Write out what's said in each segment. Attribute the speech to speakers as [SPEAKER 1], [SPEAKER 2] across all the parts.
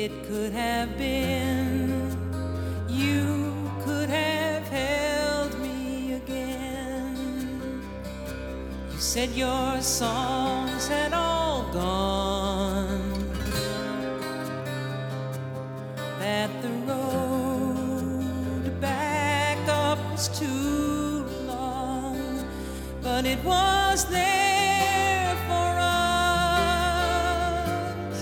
[SPEAKER 1] It could have been you could have held me again. You said your songs had all gone, that the road back up was too long, but it was there for us.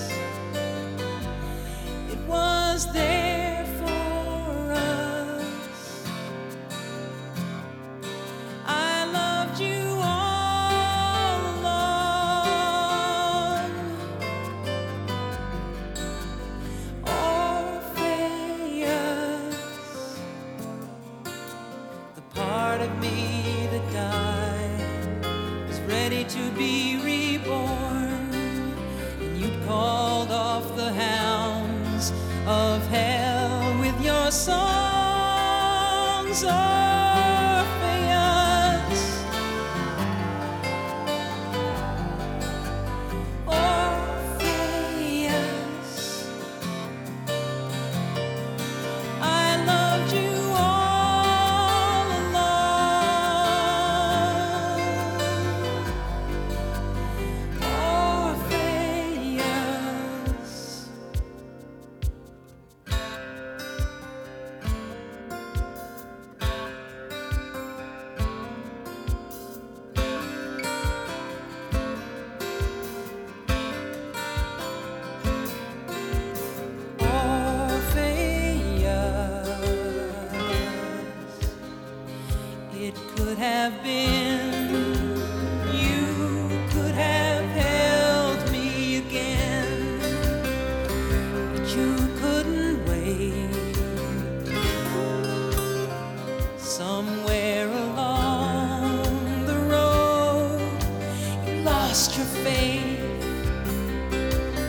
[SPEAKER 1] It was there for us. I loved you all along. Orpheus, the part of me that died was ready to be reborn, and you'd called off the hounds of hell with your songs. Orpheus, Orpheus, I loved you all along. Orpheus. It could have been you could have held me again, but you couldn't wait. Somewhere along the road you lost your faith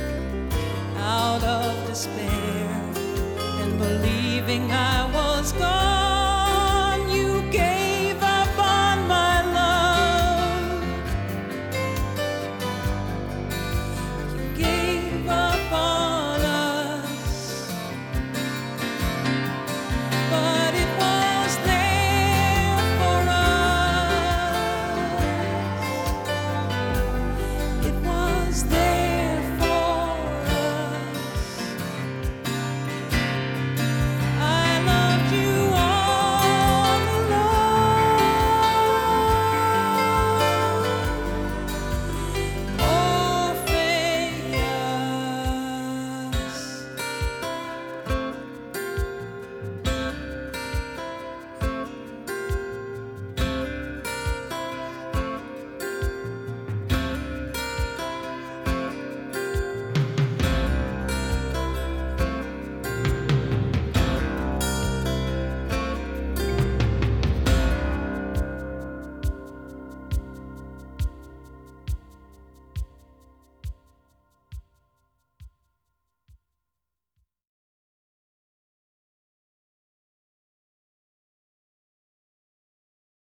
[SPEAKER 1] out of despair and believing I was gone.